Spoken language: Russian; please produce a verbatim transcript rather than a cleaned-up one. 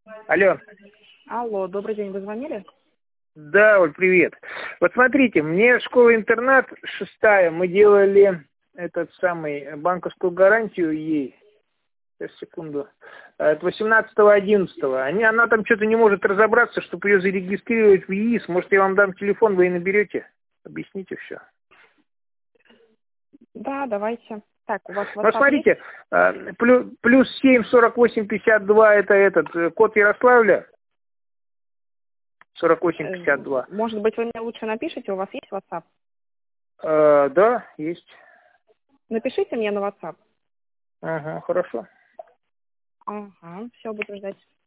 Алло. Алло, добрый день, вы звонили? Да, Оль, привет. Вот смотрите, мне школа-интернат шестая, мы делали этот самый банковскую гарантию ей. Сейчас, секунду. От восемнадцатого одиннадцатого. Они, она там что-то не может разобраться, чтобы ее зарегистрировать в ЕИС. Может, я вам дам телефон, вы и наберете? Объясните все. Да, давайте. Так, у вас Ну, WhatsApp есть? смотрите, плюс, плюс семь сорок восемь пятьдесят два это этот э, код Ярославля. сорок восемь Э, пятьдесят два. Может быть, вы мне лучше напишите, у вас есть WhatsApp? Э, да, есть. Напишите мне на WhatsApp. Ага, хорошо. Ага, все, буду ждать.